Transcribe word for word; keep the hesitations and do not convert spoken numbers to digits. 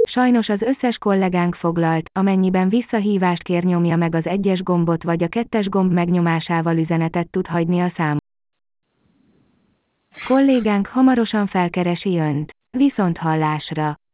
Sajnos az összes kollégánk foglalt, amennyiben visszahívást kér, nyomja meg az egyes gombot vagy a kettes gomb megnyomásával üzenetet tud hagyni a számon. Kollégánk hamarosan felkeresi Önt. Viszonthallásra!